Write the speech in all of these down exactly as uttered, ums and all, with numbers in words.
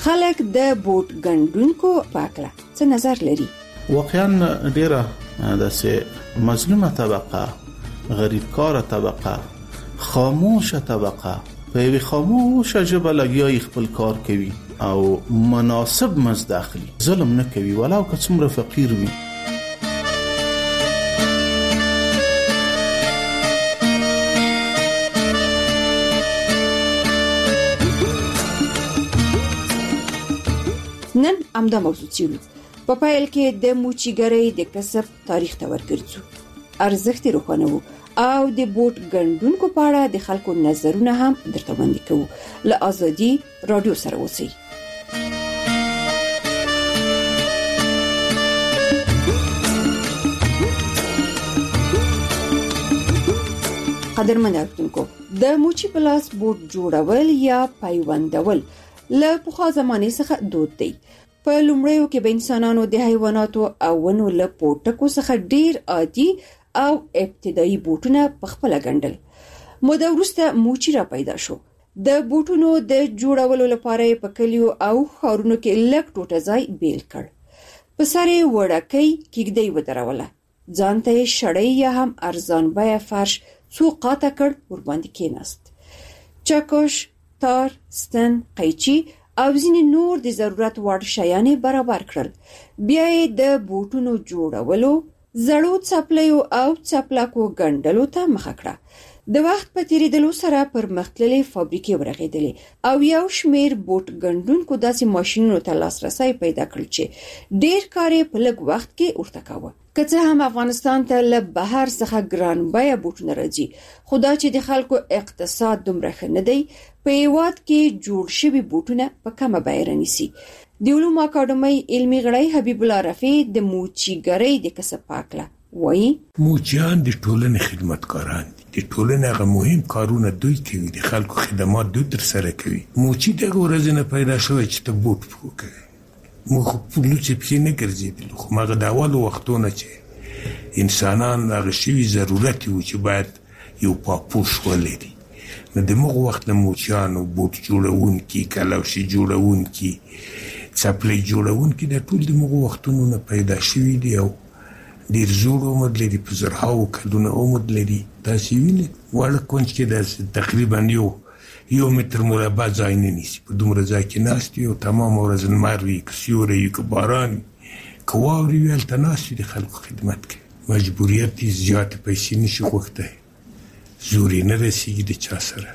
خلک د بوت ګڼډونکو په اړه څه نظر لري؟ واقعا ډیره داسې مظلومه طبقه، غریبکاره طبقه، خاموشه طبقه په یوه خاموشه ژبه لګیا خپل کار کوي او مناسب مزد اخلي، ظلم نه کوي ولو که څومره فقیر وي. نن امدا موضوع چیرو په پایل کې د موچیګرۍ د کسب تاریخ ته ورګرځو، ارزښت روښانه وو او د بوت ګڼډونکو په اړه د خلکو نظرونه هم درته وړاندې کوو. له ازادي رادیو سره اوسئ. قدرمن اوریدونکو، د موچي پلاس بوت جوړول یا پیوندول له پخوا زمانې څخه دود دی. په لومړیو کې به انسانانو د حیواناتو او ونو له پوټکو څخه ډیر عادي او ابتدایي بوټونه په خپل ګڼډل. موده وروسته موچي را پیدا شو. د بوټونو د جوړولو لپاره په کلیو او ښارونو کې لږ ټوټه ځای بیل کړ. په سر یې وړکۍ کیږدۍ ودروله، ځان ته یې شړۍ یا هم ارزان بیه فرش څو قاطه کړ، ورباندې کېناست. چکش، تار، ستن، قیچي او ځینې نور د ضرورت وړ شیان برابر کړل. بیا یې د بوټونو جوړولو، زړو څپلیو او څپلکو ګڼډلو ته مخه کړه. د وخت په تیریدلو سره پرمختللې فابریکې ورغېدلې او یو شمېر بوت ګڼډونکو داسې ماشینونو ته لاسرسی پیدا کړ چې ډېر کار یې په لږ وخت کې ورته کاوه. که څه هم افغانستان ته له بهر څخه ګران بیه بوټونه راځي، خو دا چې د خلکو اقتصاد دومره ښه نه دی، په هېواد کې جوړ شوي بوټونه په کمه بیه رانیسي. د علومو اکاډمۍ علمي غړی حبیب الله رفیع د موچیګرۍ د کسب په اړه وایي: موچیان د ټولنې خدمتګاران دي. د ټولنې هغه مهم کارونه دوی کوي، د خلکو خدمات دوی ترسره کوي. موچي دغه ورځې نه پیدا شوی چې ته بوټ پکو کوي. موږ خو په لوڅې پښې نه ګرځېدلو، خو هغه د اولو وختونه چې انسانان هغه شوي ضرورت وو چې باید یو پاپوش ولري، نو د موږ وخت له موچیانو، بوټ جوړونکي، کلوشې جوړونکي، څپلۍ جوړونکي، دا ټول د موږ وختونو نه پیدا شوي دي او ډېر زوړ عمر لري، په زرهاوو کلونه عمر لري. داسې وینې واړه کونج کې داسې تقریبا یو یو متر مربع ځای نه نیسي. په دومره ځای کې ناست وي او تمام ورځ لمر وي، که سیوری وي، که باران وي، که واورې وي، هلته ناست وي، د خلکو خدمت کوي. مجبوریت یې زیاتې پیسې نشي غوښتی، زور یې نه رسېږي د چا سره.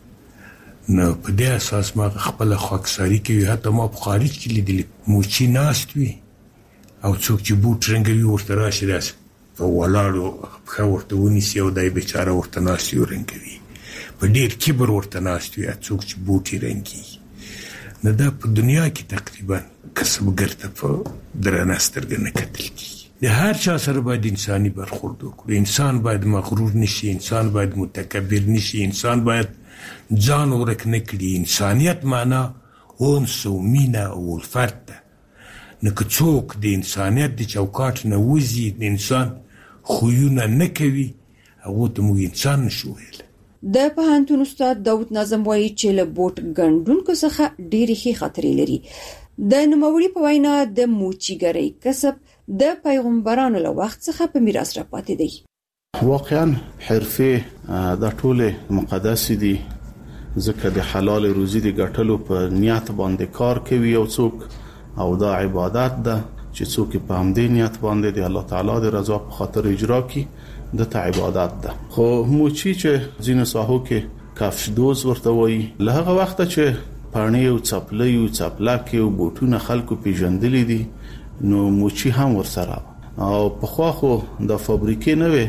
نو په دې اساس ما خپله خاکساري کوي. حتی ما په خارج کې لیدلي موچي ناست وي او څوک چې بوټ رنګوي ورته راشي، داسې په ولاړو پښه ورته ونیسي او دی بیچاره ورته ناست وي او رنګوي. په ډېر کبر ورته ناست وي څوک چې بوټ یې رنګي. نو دا په دنیا کې تقریبا کسبګر ته په درنه سترګه نه کتل کېږي. د هر چا سره باید انساني برخورد وکړو. انسان باید مغرور نشي، انسان باید متکبر نشي، انسان باید ځان ورک نه کړي. انسانیت معنا انس او مینه او الفت ده. نو که څوک د انسانیت د چوکاټ نه وځي، د انسان خویونه نه کوي، هغو ته موږ انسان نشو ویلی. د پوهنتون استاد داود ناظم وایي چې له بوت ګڼډونکو څخه ډېرې ښې خاطرې لري. د نوموړي په وینا د موچیګرۍ کسب د پیغمبرانو له وخت څخه په میراث راپاتې دی. واقعا حرفې د ټولې مقدس دي، ځکه د حلال روزي د ګټلو په نیت باندې کار کوي یو څوک، او دا عبادت ده چې څوک په همدې نیت باندې د الله تعالی د رضا په خاطر اجرا کړي، د ته عبادت ده. خو موچي چې ځینو ساحو کې کفش دوز ورته وایي، له هغه وخته چې پاڼې او څپلۍ او څپلکې او بوټونه خلکو پیژندلي دي، نو موچي هم ورسره. او پخوا خو د فابریکې نه وي،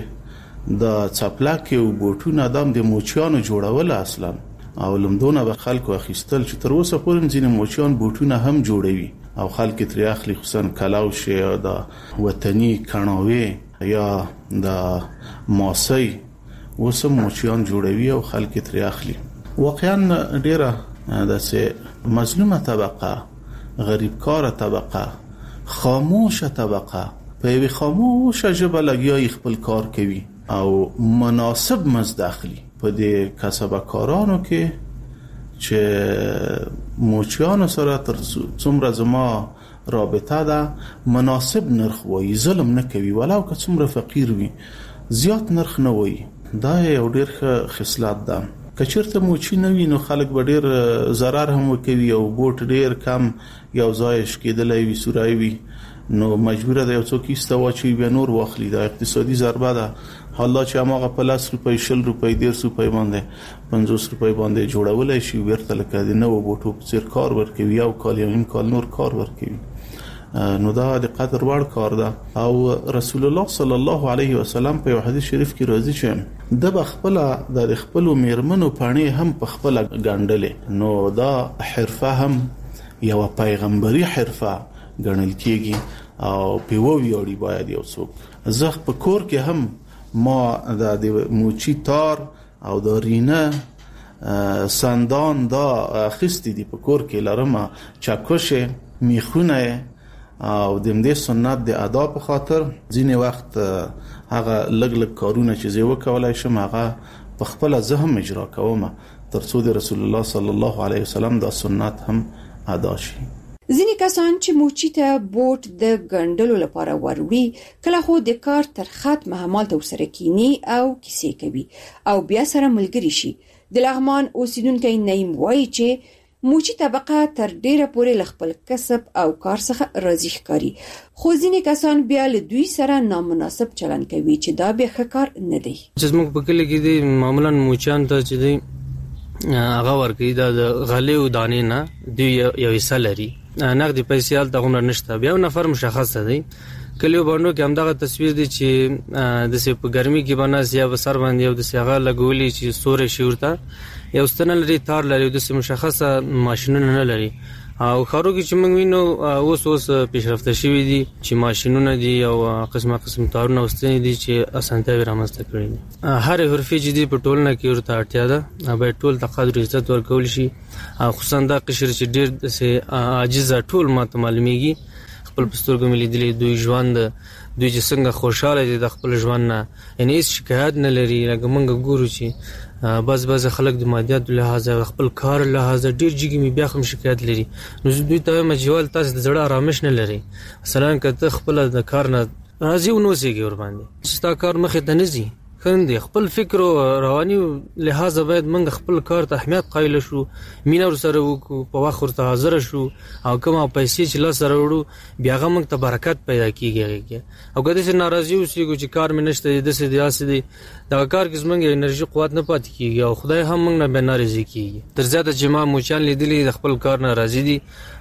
د څپلکې او بوټونه دام د موچیانو جوړول اصلا، او لمدونه به خلکو اخیستل چې تر اوسه پورې ځینې موچیان بوټونه هم جوړوي او خلک ترې اخلي، خصوصا کلاوش یا د وطني کڼاوې یا د ماسۍ اوس هم موچیان جوړوي او خلک ترې اخلي. واقعا ډیره داسې مظلومه طبقه، غریبکاره طبقه، خاموشه طبقه په یوه خاموشه ژبه لګیا خپل کار کوي او مناسب مزد اخلي. په دې کسبکارانو کې چې موچیانو سره تر څومره زما رابطه ده مناسب نرخ وایي، ظلم نه کوي، ولو که څومره فقیر وي زیات نرخ نه وایي. دا یو ډیر ښه خصلت ده. که چېرته موچی نه وي نو خلک به ډیر ضرر هم وکوي او بوټ ډیر کم یو ځای شکېدلی وي، سورای وي، نو مجبوره ده یو څوک ایسته واچوي بیا نور واخلي. دا اقتصادي ضربه ده. حالا چې هغه په لس روپۍ شل روپۍ ډېرس روپۍ باندې پنځوس روپۍ باندې جوړولای شي ورته لکه د نوو بوټو په څیر کار ورکوي، یو کال یو نیم کال نور کار ورکوي، نو دا د قدر وړ کار ده. او رسول الله صلی الله علیه وسلم په یو حدیث شریف کې راځي چې د بخپله د خپل میرمنو پانی هم په خپل ګڼډلې، نو دا حرفه هم یو پیغمبري حرفه ګڼل کېږي او په ویاړي باید یو څوک. زه په کور کې هم ما د موچی تار او د رینه سندان دا خستی دی په کور کې لرم، چکشه میخونه او د دې سنت د ادا په خاطر ځینې وخت هغه لګ لګ کارونه چې زه وکولای شم هغه په خپل ذهن اجرا کوم ترڅو د رسول الله صلی الله علیه وسلم دا سنت هم ادا شي. ځینې کسان چې موچی ته بوټ د ګڼډلو لپاره وروړي کله خو د کار تر ختم همالته ورسره کینی او کیسې کوي او بیا سره ملګری شي. د لغمان اوسیدونکي نعیم وایي چې موچی طبقه تر ډیره پورې خپل کسب او کار څخه راضي ښکاري، خو ځینې کسان بیا له دوی سره نامناسب چلن کوي چې دا به ښه کار نه دی. چې موږ په کلی کې دي معمولا موچیان ته چې دی هغه ورکوي دا د غلې او دانې نه دوی یو حصہ لري، نقدي پیسې هلته غومره نشته. بیا یو نفر مشخص دی کلیو باندې کې همدغه تصویر دی چې د سه په ګرمي کې باندې یا بسر باندې یو د سیغه لګولي چې سورې شي ورته یو ستنه لري، تار لري، د سه مشخصه ماشينونه نه لري. او خارو کې چې موږ وینو اوس اوس پیشرفته شوی دي چې ماشينونه دي او قسمه قسم تارونه واستنی دي چې اسانتیا رامنځته کړي دي. هر حرفي چې دی په ټولنه کې ورته اړتیا ده، به ټول تقدر عزت ورکول شي، خصوصا دا قشر چې ډیر سه عاجز ټول ماته معلومیږي. خپل پسترګو ملي دي دوی ژوند دوی چې څنګه خوشاله دي د خپل ژوند نه، یعنی هیڅ شکایت نه لري. لکه موږ ګورو چې بس بس خلک د مادیات لحاظ خپل کار لحاظ ډیر جګی می بیا هم شکایت لري. نو دوی ته مجوال تاسو د زړه آرامش نه لري. مثلا کته خپل د کار نه راځي او نو سیږي ور باندې ستا کار مخه ته نزي خندې خپل فکر او رواني لحاظ باید موږ خپل کار ته اهمیت قایل شو، مینه ور سره وکړو، په وخت ورته حاضر شو او کومه پیسې چې لا سره وړو بیا موږ ته برکت پیدا کیږي. او کله چې ناراضي اوسېږو چې کار مې نشته د سې دیاسې دی دا کار کې زمونږ انرژي قوت نه پاتې کیږي او خدای هم موږ نه به ناراضي کیږي. تر زیاته چې ما موچان لیدلې د خپل کار نه راضي دي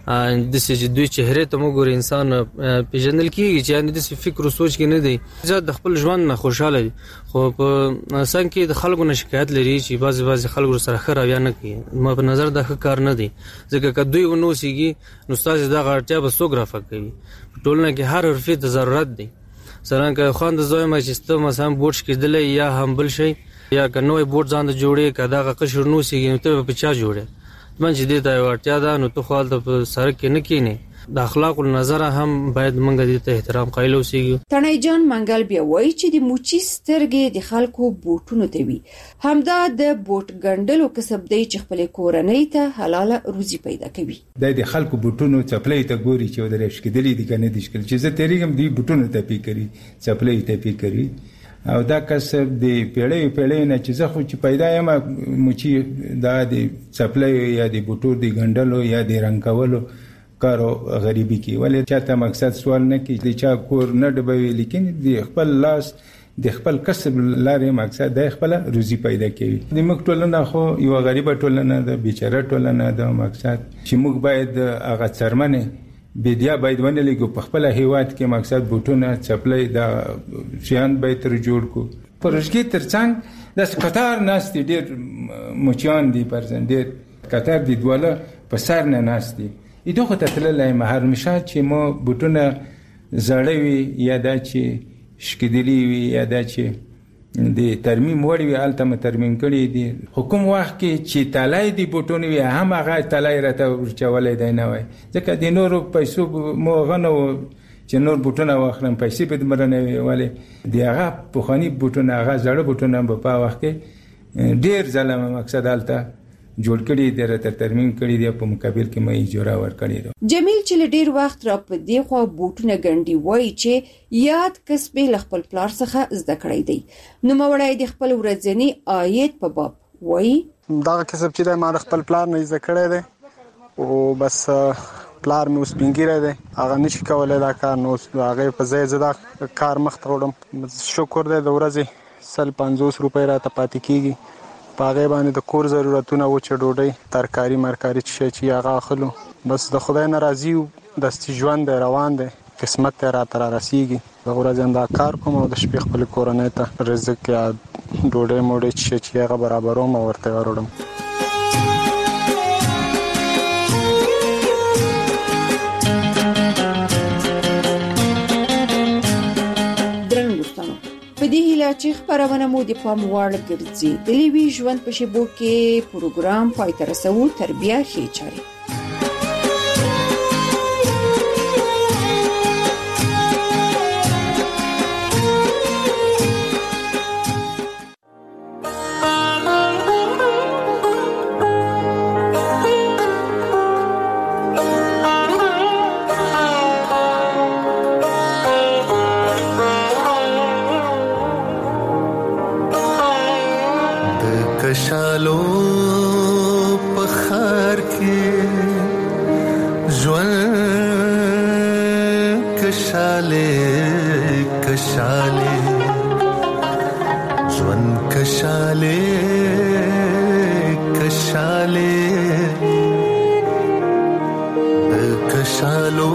د سې دوی چهره ته موږ انسان پیژندل کیږي چې یعنی د فکر او سوچ کې نه دی، زیات د خپل ژوند نه خوشاله دي. خو په څنګه کې د خلکو نه شکایت لري چې بعض بعض خلکو سره خره بیا نه کوي. ما په نظر دا ښه کار نه دی، ځکه که دوی ونو سیږي نو تاسو دا غړټیا به څوک رافق کوي. ټولنه کې هر حرفي ته ضرورت دی. سره که خوند زوی ما چې ستو مثلا بوټ کېدل یا هم بل شي یا که نوې بوټ ځان د جوړې کدا قشر نو سیږي نو ته په چا جوړې من چې دې ته ورتیا ده نو ته خپل د سره کې نه کینې. د اخلاق نظر هم باید موږ دې ته احترام قایل اوسېږو. تڼۍ جان منګل بیا وایي چې د موچی سترګې د خلکو بوټونو ته وي، همدا د بوټ ګڼډلو کسب دی چې خپل کورنۍ ته حلاله روزي پیدا کوي. د خلکو بوټونو چپلې ته ګوري چې ودرې شکېدلې دي کنه دي شکل چې زه تیریږم دی بوټونو ته پی کوي چپلې ته پی کوي او دا کسب دی پیړې پیړې نه چې زه خو چې پیدا یم موچی دا دی چپلې یا دی بوټو دی ګڼډلو یا دی رنګ کولو کارو غریبی کی ولی چاته مقصد سوال نه کی چې چا کور نه ډبوي، لیکن د خپل لاس د خپل کسب لارې مقصد د خپل روزي پیدا کوي. د موږ ټولنه خو یو غریبه ټولنه ده، بیچاره ټولنه ده. مقصد چې موږ باید هغه څرمنه بيدیا باید ونه لګو په خپل هیواد کې مقصد بوټونه چپلې د شیان به تر جوړ کو. پرشګي ترڅنګ د قطار ناس دي ډېر موچیان دي پرزندې قطار دي دواله په سر نه ناس دي. ای دوه ته تللای مهر مشاد چې مو بوټونه زړوي یا دا چې شکدلی وي یا دا چې د ترمیم وړي وي الته ترمیم کړي دي. حکومت وخت کې چې تلای دي بوټونه وي هم هغه تلای راته ورچولې دی نه وای، ځکه د نورو پیسو مو غنو چې نور بوټونه واخلم پیسې به دمرنه وي، ولی دی هغه پوخانی بوټونه هغه زړه بوټونه په وخت کې ډیر ظلم مقصد الته جوړ کړي دي تر ترمیم کړي دي په مقابل کې مې اجاره ور کړی دی. جمیل چې ډیر وخت را په دی خو بوټونه ګنډي وای چې یاد کسب له خپل پلار څخه زده کړی دی. نو مړای د خپل ورځنی عاید په باب وای دا کسب چې د ما خپل پلار نه زده کړی دی او بس پلار مې اوس بنګیره دی هغه نشي کولای دا کار نو هغه په ځای زدا کار مخ ته وړم. شکر دی د ورځې سل پنځوس روپۍ راته پاتې کیږي په هغه باندې د کور ضرورتونه و چې ډوډۍ ترکاری مرکاری چې هغه اخلو بس د خدای ناراضي د ژوند روان دی قسمت ته را تر رسیږي د ورځې دا کار کوم او د شپې خپل کورنۍ ته رزق یا ډوډۍ موډۍ چې هغه برابروم او ورته وروړم. په دې هیله چې خبرونه مو د پام وړ ګرځي د لیوي ژوند په شیبو کې پروګرام پای ته رسو تر بیا ښه چاري. کشالو پخار کې ژوند کشاله کشاله ژوند کشاله کشاله کشالو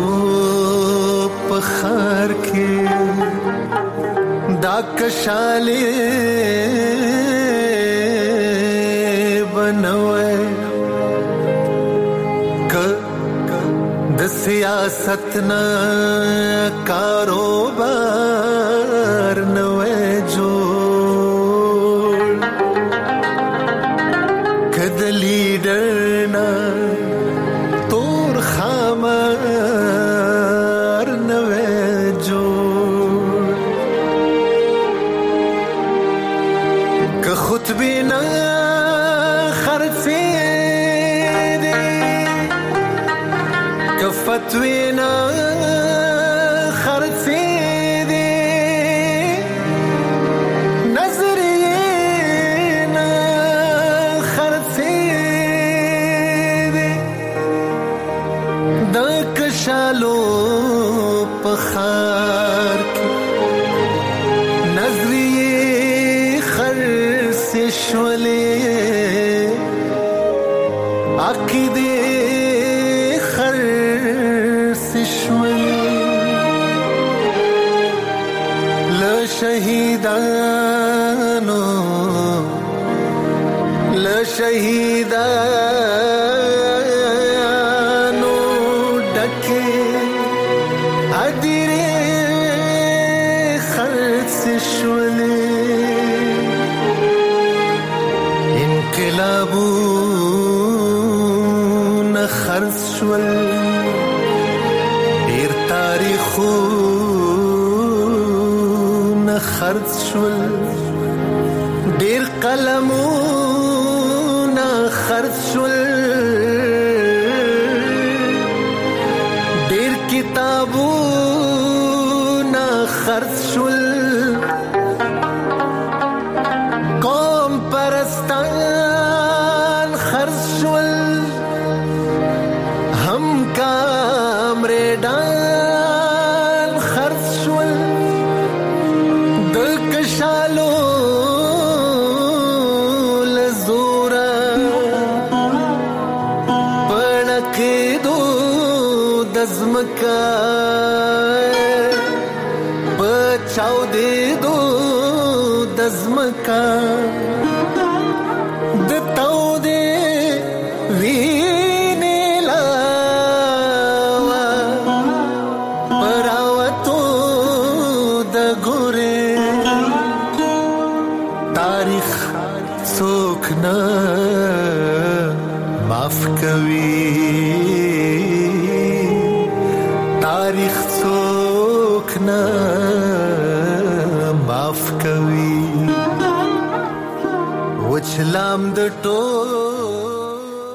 پخار کې دا کشاله سیاست نا کاروبار نوے جوڑ کد لیڈر نا تور خامار نوے جوڑ کہ خود بھی نا خرچے فتوینا خرچے دے نظرینا خرچے دے دا کشالو پخار کی نظریے خرچ شولے عقیدے شهیدانو لشهیدانو ډکه ادیره خرڅ شولې انقلابونه خرڅ شول ډیر تاریخو خرڅ شول ډیر قلمونه خرڅ شول ډیر کتابونه خرڅ شول قوم پرستان خرڅ شول هم کامریدان خرڅ شول کشالو لزورا پړکې دو دزمکا بچاو دې دو دزمکا د تاو دې وینې لاوا پراوتو د ګورې تاریخ څوک نه معاف کوي تاریخ څوک نه معاف کوي وچلام د ټول